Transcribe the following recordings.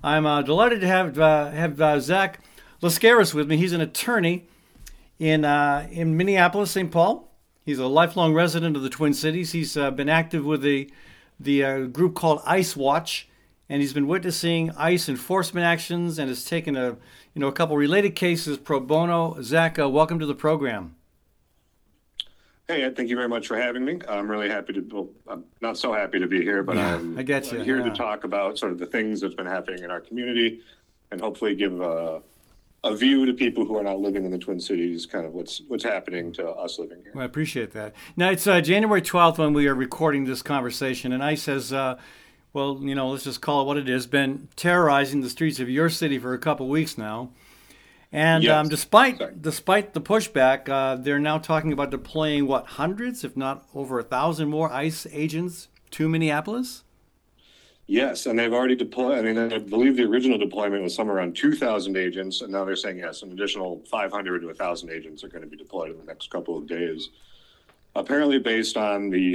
I'm delighted to have Zach Lascaris with me. He's an attorney in Minneapolis, St. Paul. He's a lifelong resident of the Twin Cities. He's been active with the group called ICE Watch, and he's been witnessing ICE enforcement actions and has taken a couple related cases pro bono. Zach, welcome to the program. Hey, Ed, thank you very much for having me. I'm really happy to, well, I'm not so happy to be here, but I'm here to talk about sort of the things that's been happening in our community and hopefully give a view to people who are not living in the Twin Cities, kind of what's happening to us living here. Well, I appreciate that. Now, it's January 12th when we are recording this conversation, and ICE has, let's just call it what it is, been terrorizing the streets of your city for a couple weeks now. And yes. Despite the pushback, they're now talking about deploying, hundreds, if not over 1,000 more ICE agents to Minneapolis? Yes, and they've already deployed. I mean, I believe the original deployment was somewhere around 2,000 agents, and now they're saying, yes, an additional 500 to 1,000 agents are going to be deployed in the next couple of days. Apparently based on the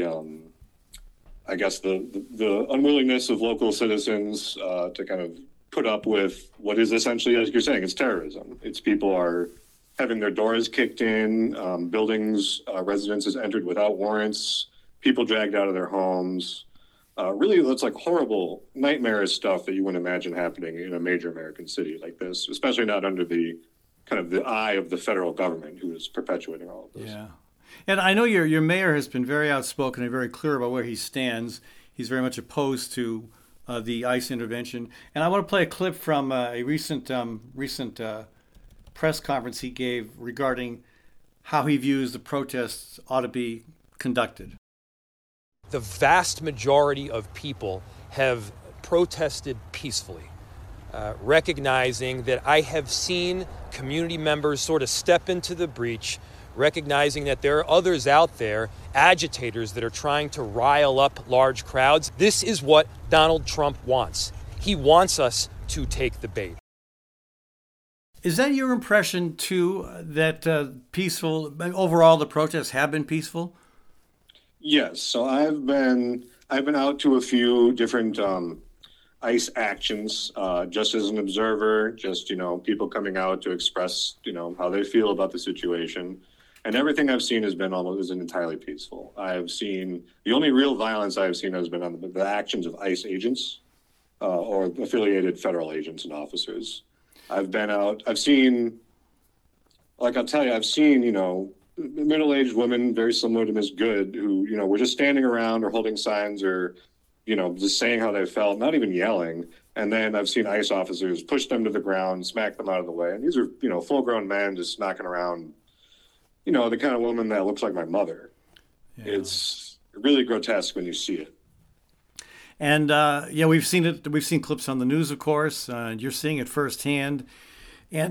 unwillingness of local citizens to kind of put up with what is essentially, as you're saying, it's terrorism. It's people are having their doors kicked in, buildings, residences entered without warrants, people dragged out of their homes. Really, that's like horrible, nightmarish stuff that you wouldn't imagine happening in a major American city like this, especially not under the kind of the eye of the federal government who is perpetuating all of this. Yeah. And I know your mayor has been very outspoken and very clear about where he stands. He's very much opposed to the ICE intervention. And I want to play a clip from a recent press conference he gave regarding how he views the protests ought to be conducted. The vast majority of people have protested peacefully, recognizing that I have seen community members sort of step into the breach, recognizing that there are others out there, agitators that are trying to rile up large crowds. This is what Donald Trump wants. He wants us to take the bait. Is that your impression, too, that overall the protests have been peaceful? Yes. So I've been out to a few different ICE actions, just as an observer, just, people coming out to express, how they feel about the situation. And everything I've seen isn't entirely peaceful. The only real violence I've seen has been on the actions of ICE agents or affiliated federal agents and officers. I've been out, I've seen middle-aged women, very similar to Ms. Good, who, were just standing around or holding signs or, just saying how they felt, not even yelling. And then I've seen ICE officers push them to the ground, smack them out of the way. And these are, full-grown men just knocking around, the kind of woman that looks like my mother. Yeah. It's really grotesque when you see it. And, we've seen it. We've seen clips on the news, of course. You're seeing it firsthand. And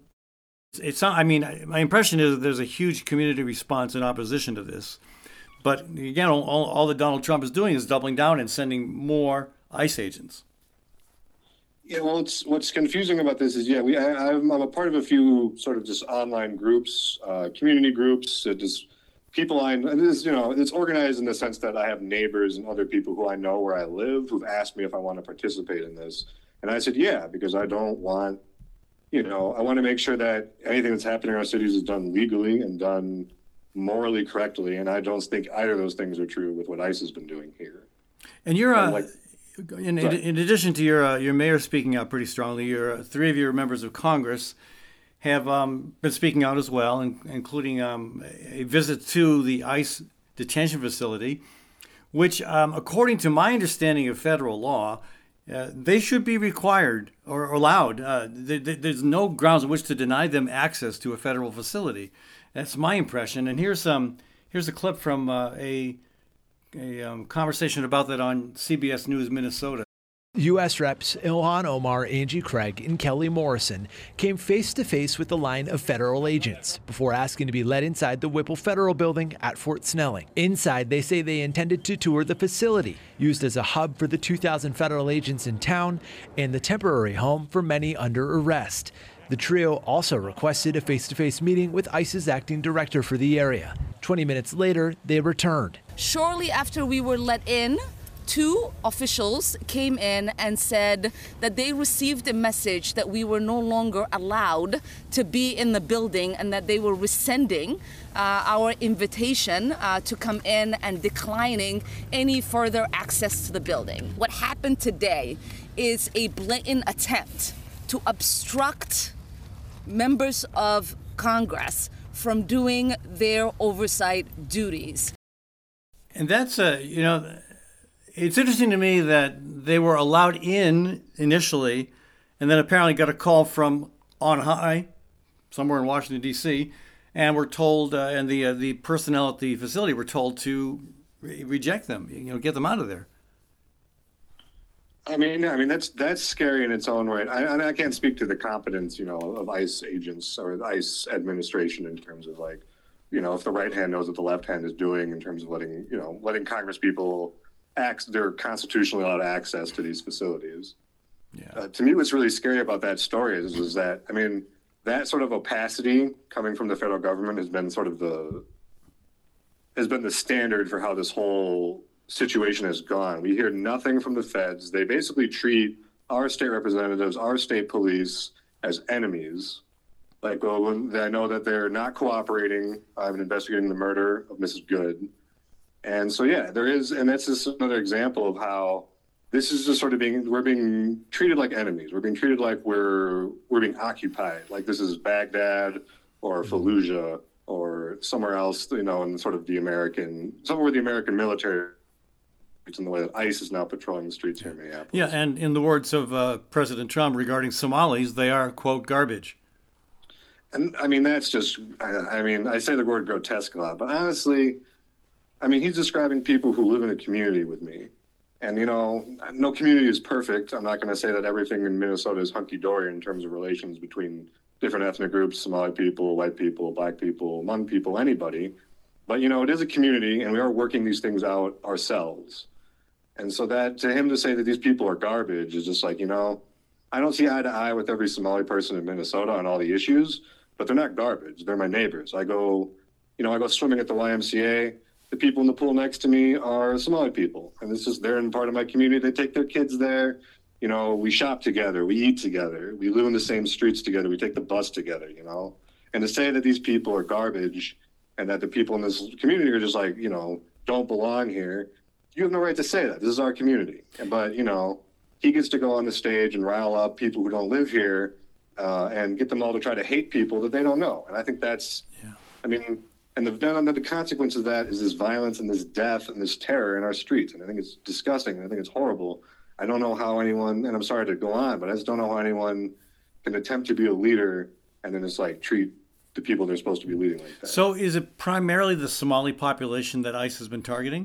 my impression is that there's a huge community response in opposition to this. But, again, all that Donald Trump is doing is doubling down and sending more ICE agents. Yeah, well, what's confusing about this is, I'm a part of a few sort of just online groups, community groups, just people it's organized in the sense that I have neighbors and other people who I know where I live who've asked me if I want to participate in this. And I said, yeah, because I don't want, I want to make sure that anything that's happening in our cities is done legally and done morally correctly. And I don't think either of those things are true with what ICE has been doing here. And you're in addition to your mayor speaking out pretty strongly, three of your members of Congress have been speaking out as well, including a visit to the ICE detention facility, which, according to my understanding of federal law, they should be required or allowed. There's no grounds on which to deny them access to a federal facility. That's my impression. And here's a clip from a conversation about that on CBS News Minnesota. U.S. Reps Ilhan Omar, Angie Craig, and Kelly Morrison came face-to-face with the line of federal agents before asking to be let inside the Whipple Federal Building at Fort Snelling. Inside, they say they intended to tour the facility, used as a hub for the 2,000 federal agents in town and the temporary home for many under arrest. The trio also requested a face-to-face meeting with ICE's acting director for the area. 20 minutes later, they returned. Shortly after we were let in 2 officials came in and said that they received a message that we were no longer allowed to be in the building and that they were rescinding our invitation to come in and declining any further access to the building. What happened today is a blatant attempt to obstruct members of Congress from doing their oversight duties. And that's, it's interesting to me that they were allowed in initially and then apparently got a call from on high, somewhere in Washington, D.C., and were told, and the personnel at the facility were told to reject them, get them out of there. I mean, that's scary in its own right. I can't speak to the competence, of ICE agents or the ICE administration in terms of if the right hand knows what the left hand is doing in terms of letting Congress people their constitutionally allowed access to these facilities. Yeah. To me, what's really scary about that story is that, that sort of opacity coming from the federal government has been the standard for how this whole situation has gone. We hear nothing from the feds. They basically treat our state representatives, our state police as enemies. I know that they're not cooperating in investigating the murder of Mrs. Good. And so, there is, and that's just another example of how this is just sort of we're being treated like enemies. We're being treated like we're being occupied, like this is Baghdad or Fallujah or somewhere else, in sort of somewhere where the American military, in the way that ICE is now patrolling the streets here in Minneapolis. Yeah, and in the words of President Trump regarding Somalis, they are, quote, garbage. And that's just, I say the word grotesque a lot, but honestly, he's describing people who live in a community with me. And, no community is perfect. I'm not going to say that everything in Minnesota is hunky-dory in terms of relations between different ethnic groups, Somali people, white people, black people, Hmong people, anybody. But, it is a community, and we are working these things out ourselves. And so that to him to say that these people are garbage is just I don't see eye to eye with every Somali person in Minnesota on all the issues, but they're not garbage. They're my neighbors. I go swimming at the YMCA. The people in the pool next to me are Somali people. And they're in part of my community. They take their kids there. We shop together. We eat together. We live in the same streets together. We take the bus together, And to say that these people are garbage and that the people in this community are just don't belong here, you have no right to say that. This is our community. But, he gets to go on the stage and rile up people who don't live here and get them all to try to hate people that they don't know. And I think that's, and the consequence of that is this violence and this death and this terror in our streets. And I think it's disgusting. And I think it's horrible. I don't know how anyone, and I'm sorry to go on, but I just don't know how anyone can attempt to be a leader and then just treat the people they're supposed to be leading like that. So is it primarily the Somali population that ICE has been targeting?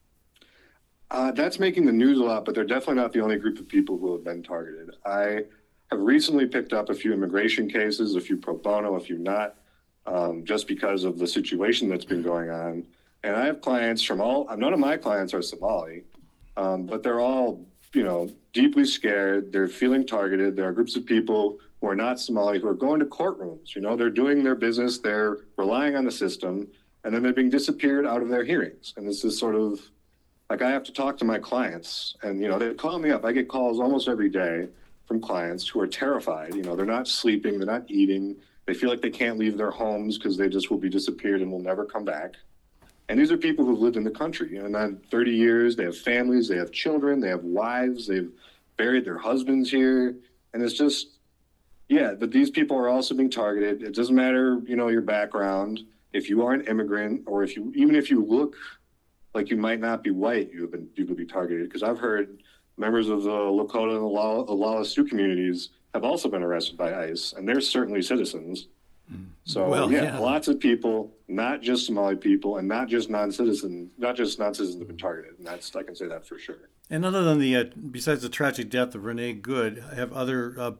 That's making the news a lot, but they're definitely not the only group of people who have been targeted. I have recently picked up a few immigration cases, a few pro bono, a few not, just because of the situation that's been going on. And I have clients none of my clients are Somali, but they're all, deeply scared. They're feeling targeted. There are groups of people who are not Somali who are going to courtrooms. They're doing their business. They're relying on the system, and then they're being disappeared out of their hearings. And this is sort of, I have to talk to my clients, and, they call me up. I get calls almost every day from clients who are terrified. They're not sleeping, they're not eating. They feel like they can't leave their homes because they just will be disappeared and will never come back. And these are people who've lived in the country, not 30 years. They have families, they have children, they have wives, they've buried their husbands here. And it's just, but these people are also being targeted. It doesn't matter, your background. If you are an immigrant, or even if you look like you might not be white, you could be targeted. Because I've heard members of the Lakota and the Lala Sioux communities have also been arrested by ICE, and they're certainly citizens. So lots of people, not just Somali people, and not just non-citizens have been targeted, and I can say that for sure. And other than besides the tragic death of Renee Good, have other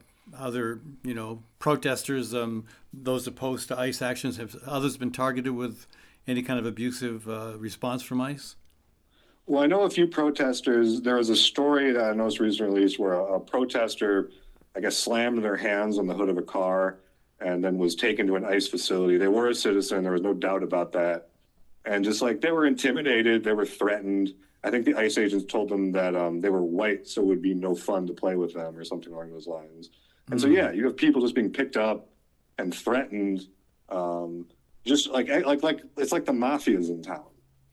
protesters, those opposed to ICE actions, have others been targeted with any kind of abusive response from ICE? Well, I know a few protesters. There was a story that I noticed recently released where a protester, slammed their hands on the hood of a car and then was taken to an ICE facility. They were a citizen. There was no doubt about that. And just they were intimidated, they were threatened. I think the ICE agents told them that they were white, so it would be no fun to play with them or something along those lines. And so, yeah, you have people just being picked up and threatened, just like it's like the mafia's in town.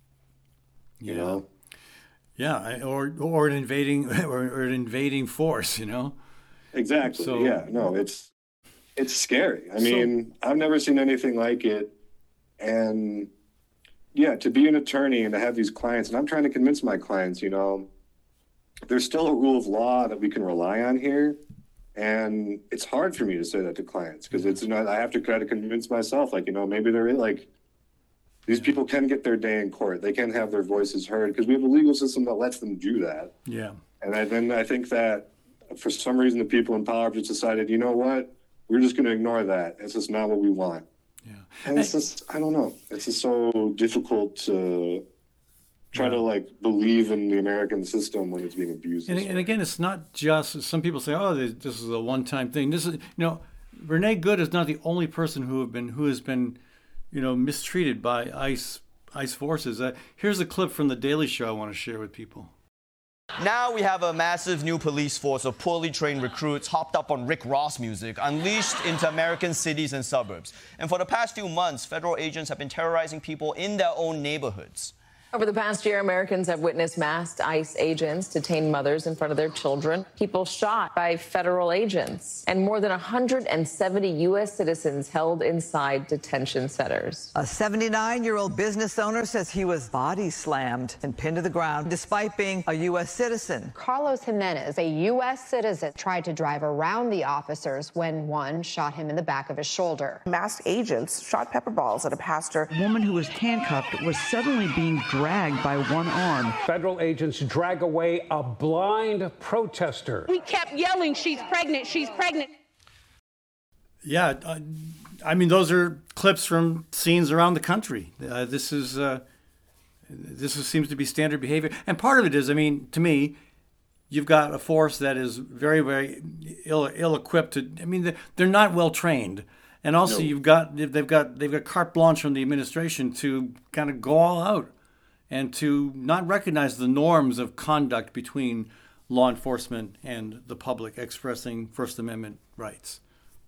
You know? Yeah, or an invading force, Exactly. So, yeah, no, it's scary. I mean, I've never seen anything like it. And yeah, to be an attorney and to have these clients, and I'm trying to convince my clients, there's still a rule of law that we can rely on here. And it's hard for me to say that to clients because I have to try to convince myself, maybe these people can get their day in court. They can have their voices heard because we have a legal system that lets them do that. Yeah. And I think that for some reason, the people in power just decided, you know what, we're just going to ignore that. It's just not what we want. Yeah. And it's just, I don't know. It's just so difficult to try to believe in the American system when it's being abused. And again, it's not just, some people say, oh, this is a one-time thing. This is, Renee Good is not the only person who has been, mistreated by ICE forces. Here's a clip from The Daily Show I want to share with people. Now we have a massive new police force of poorly trained recruits hopped up on Rick Ross music, unleashed into American cities and suburbs. And for the past few months, federal agents have been terrorizing people in their own neighborhoods. Over the past year, Americans have witnessed masked ICE agents detain mothers in front of their children, people shot by federal agents, and more than 170 U.S. citizens held inside detention centers. A 79-year-old business owner says he was body slammed and pinned to the ground despite being a U.S. citizen. Carlos Jimenez, a U.S. citizen, tried to drive around the officers when one shot him in the back of his shoulder. Masked agents shot pepper balls at a pastor. A woman who was handcuffed was suddenly being dragged by one arm. Federal agents drag away a blind protester. We kept yelling, she's pregnant, she's pregnant. Yeah, I mean, those are clips from scenes around the country. This seems to be standard behavior. And part of it is, to me, you've got a force that is very, very ill-equipped to, they're not well trained. And also they've got carte blanche from the administration to kind of go all out and to not recognize the norms of conduct between law enforcement and the public expressing First Amendment rights.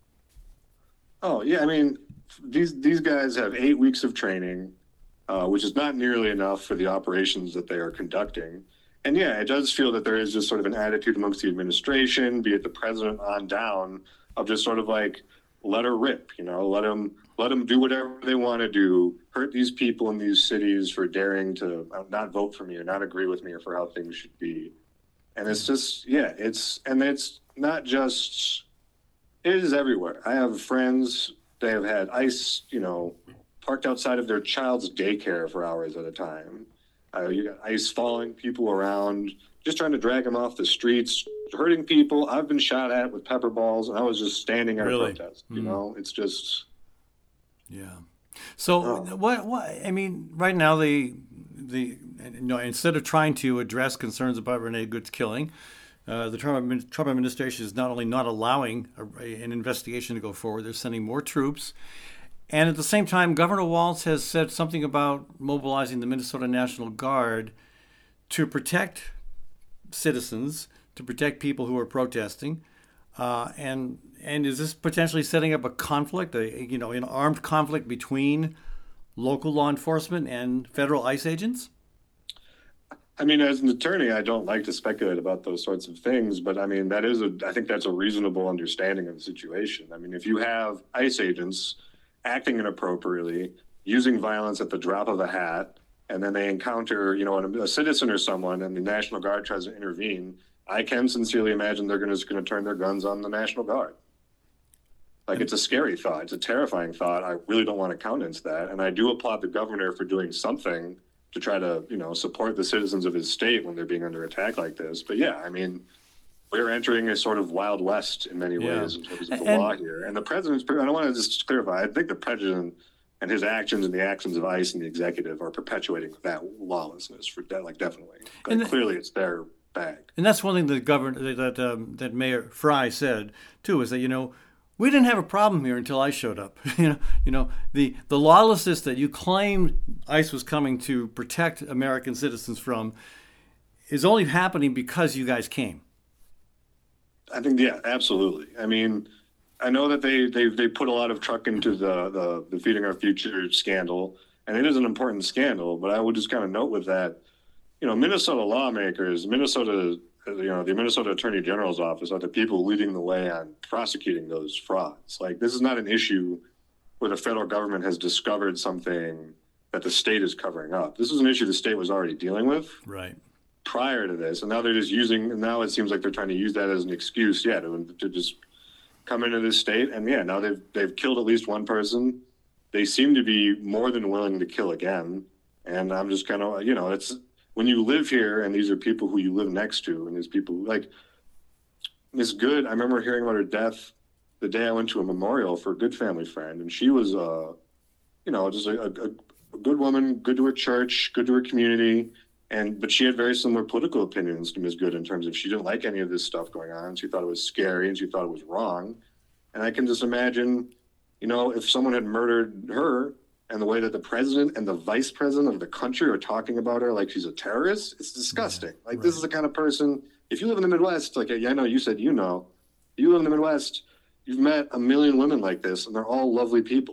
Oh, yeah. These guys have 8 weeks of training, which is not nearly enough for the operations that they are conducting. And yeah, it does feel that there is just sort of an attitude amongst the administration, be it the president on down, of just sort of let her rip, let them do whatever they want to do, hurt these people in these cities for daring to not vote for me or not agree with me or for how things should be. And it's just, it's not just, it is everywhere. I have friends, they have had ICE, parked outside of their child's daycare for hours at a time. You got ICE following people around, just trying to drag them off the streets, hurting people. I've been shot at with pepper balls, and I was just standing at a protest. It's just... Yeah. So what right now instead of trying to address concerns about Renee Good's killing, the Trump administration is not only not allowing an investigation to go forward, they're sending more troops. And at the same time, Governor Walz has said something about mobilizing the Minnesota National Guard to protect citizens, to protect people who are protesting. And is this potentially setting up a conflict, an armed conflict between local law enforcement and federal ICE agents? As an attorney, I don't like to speculate about those sorts of things, but I think that's a reasonable understanding of the situation. If you have ICE agents acting inappropriately, using violence at the drop of a hat, and then they encounter, a citizen or someone, and the National Guard tries to intervene, I can sincerely imagine they're just going to turn their guns on the National Guard. It's a scary thought. It's a terrifying thought. I really don't want to countenance that. And I do applaud the governor for doing something to try to, support the citizens of his state when they're being under attack like this. But yeah, we're entering a sort of Wild West in many ways in terms of the law here. And the president's, I don't want to just clarify, I think the president and his actions and the actions of ICE and the executive are perpetuating that lawlessness for definitely. Clearly it's their bag. And that's one thing that Mayor Fry said too, is that, we didn't have a problem here until ICE showed up. The lawlessness that you claimed ICE was coming to protect American citizens from is only happening because you guys came. I think, yeah, absolutely. I mean, I know that they put a lot of truck into the Feeding Our Future scandal, and it is an important scandal, but I would just kind of note with that, Minnesota lawmakers, the Minnesota Attorney General's office are the people leading the way on prosecuting those frauds. Like, this is not an issue where the federal government has discovered something that the state is covering up. This is an issue the state was already dealing with. Right. Prior to this, and now they're just using. And now it seems like they're trying to use that as an excuse, to just come into this state. And now they've killed at least one person. They seem to be more than willing to kill again. And I'm just kind of, it's when you live here, and these are people who you live next to, and there's people like Miss Good. I remember hearing about her death the day I went to a memorial for a good family friend, and she was, just a good woman, good to her church, good to her community. But she had very similar political opinions to Ms. Good in terms of she didn't like any of this stuff going on. She thought it was scary and she thought it was wrong. And I can just imagine, if someone had murdered her and the way that the president and the vice president of the country are talking about her like she's a terrorist, it's disgusting. This is the kind of person, if you live in the Midwest, I know you said, you live in the Midwest, you've met a million women like this and they're all lovely people.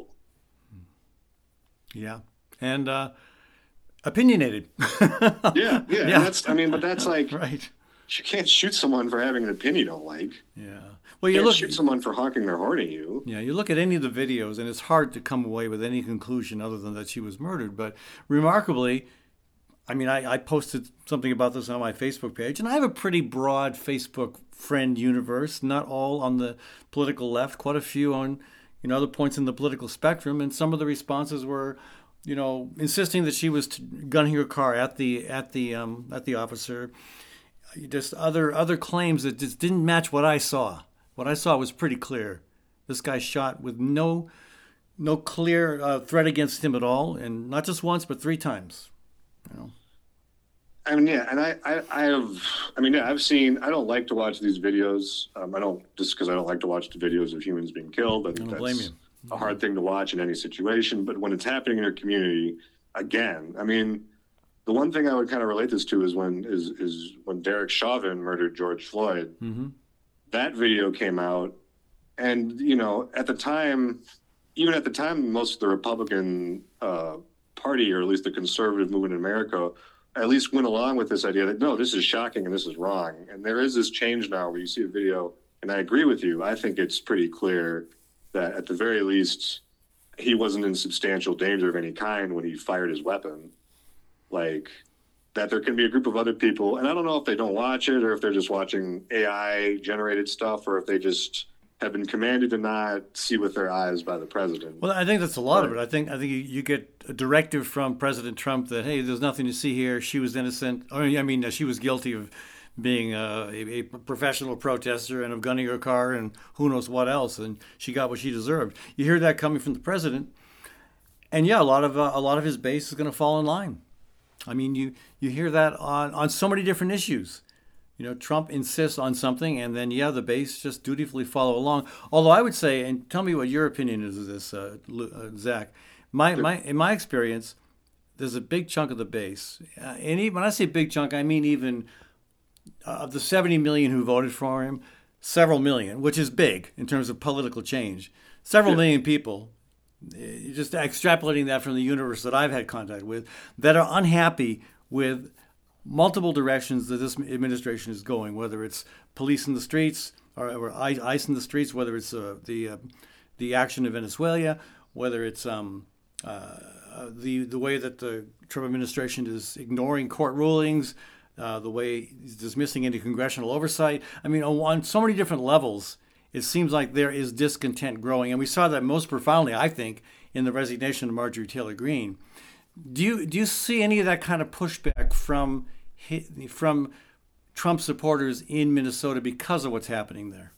Yeah. And, opinionated. yeah. But that's like, right. You can't shoot someone for having an opinion you don't like. Yeah. Well, you can't shoot someone for honking their horn at you. Yeah, you look at any of the videos, and it's hard to come away with any conclusion other than that she was murdered. But remarkably, I posted something about this on my Facebook page, and I have a pretty broad Facebook friend universe, not all on the political left, quite a few on other points in the political spectrum, and some of the responses were, insisting that she was gunning her car at the officer. Just other claims that just didn't match what I saw. What I saw was pretty clear. This guy shot with no clear threat against him at all, and not just once, but 3 times. I've seen. I don't like to watch these videos. I don't, just because I don't like to watch the videos of humans being killed. I think that's blame you. A hard thing to watch in any situation. But when it's happening in your community, again, the one thing I would kind of relate this to is when Derek Chauvin murdered George Floyd. Mm-hmm. That video came out, and at the time, most of the Republican Party, or at least the conservative movement in America, at least went along with this idea that no, this is shocking and this is wrong. And there is this change now where you see a video, and I agree with you. I think it's pretty clear that at the very least, he wasn't in substantial danger of any kind when he fired his weapon. Like, that there can be a group of other people, and I don't know if they don't watch it or if they're just watching AI generated stuff or if they just have been commanded to not see with their eyes by the president. Well, I think that's a lot of it. I think you get a directive from President Trump that, hey, there's nothing to see here. She was innocent. She was guilty of being a professional protester and of gunning her car and who knows what else, and she got what she deserved. You hear that coming from the president, and yeah, a lot of his base is going to fall in line. You hear that on so many different issues. Trump insists on something, and then the base just dutifully follow along. Although I would say, and tell me what your opinion is of this, Zach. In my experience, there's a big chunk of the base, and even when I say big chunk, I mean even of the 70 million who voted for him, several million, which is big in terms of political change. Several million people. Just extrapolating that from the universe that I've had contact with, that are unhappy with multiple directions that this administration is going, whether it's police in the streets or ICE in the streets, whether it's the action in Venezuela, whether it's the way that the Trump administration is ignoring court rulings, the way he's dismissing any congressional oversight. On so many different levels, it seems like there is discontent growing. And we saw that most profoundly, I think, in the resignation of Marjorie Taylor Greene. Do you see any of that kind of pushback from Trump supporters in Minnesota because of what's happening there?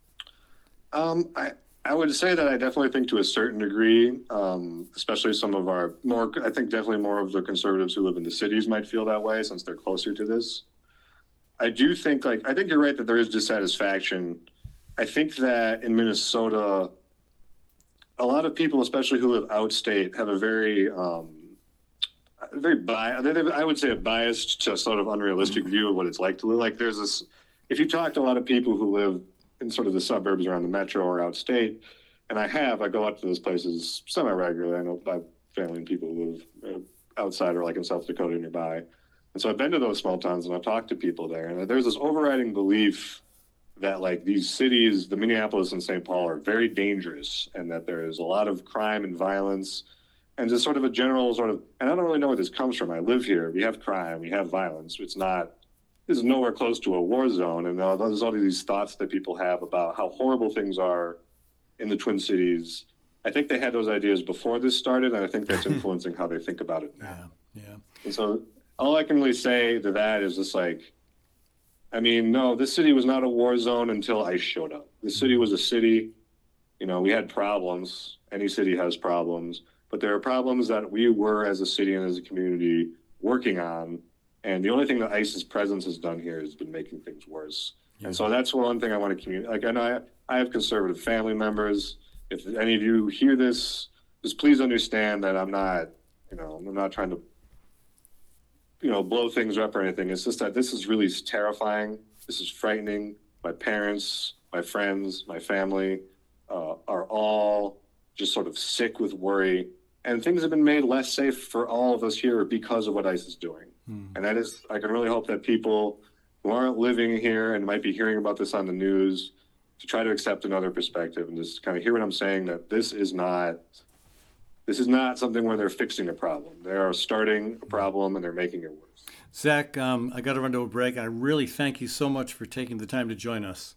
I would say that I definitely think to a certain degree, especially some of I think definitely more of the conservatives who live in the cities might feel that way since they're closer to this. I do think, I think you're right that there is dissatisfaction. I think that in Minnesota, a lot of people, especially who live outstate, have a very, I would say a biased to sort of unrealistic view of what it's like to live. Like there's this, if you talk to a lot of people who live in sort of the suburbs around the metro or outstate, and I go out to those places semi-regularly. I know I have family and people who live outside or like in South Dakota nearby. And so I've been to those small towns and I've talked to people there. And there's this overriding belief that like these cities, the Minneapolis and St. Paul, are very dangerous and that there is a lot of crime and violence and just sort of a general sort of, and I don't really know where this comes from. I live here. We have crime. We have violence. This is nowhere close to a war zone. And there's all these thoughts that people have about how horrible things are in the Twin Cities. I think they had those ideas before this started, and I think that's influencing how they think about it now. Yeah. And so all I can really say to that is just like, I mean, no, this city was not a war zone until ICE showed up. This city was a city. You know, we had problems. Any city has problems. But there are problems that we were, as a city and as a community, working on. And the only thing that ICE's presence has done here has been making things worse. Yeah. And so that's one thing I want to communicate. Like, I know I have conservative family members. If any of you hear this, just please understand that I'm not trying to, blow things up or anything. It's just that this is really terrifying. This is frightening. My parents, my friends, my family are all just sort of sick with worry. And things have been made less safe for all of us here because of what ICE is doing. And that is, I can really hope that people who aren't living here and might be hearing about this on the news to try to accept another perspective and just kind of hear what I'm saying, that this is not something where they're fixing a problem. They are starting a problem and they're making it worse. Zach, I got to run to a break. I really thank you so much for taking the time to join us.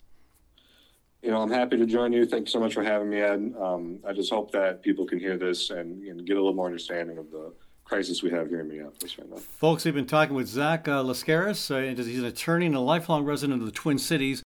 I'm happy to join you. Thank you so much for having me, Ed. I just hope that people can hear this and get a little more understanding of the crisis we have here in Minneapolis right now. Folks, we've been talking with Zach Lascaris. He's an attorney and a lifelong resident of the Twin Cities.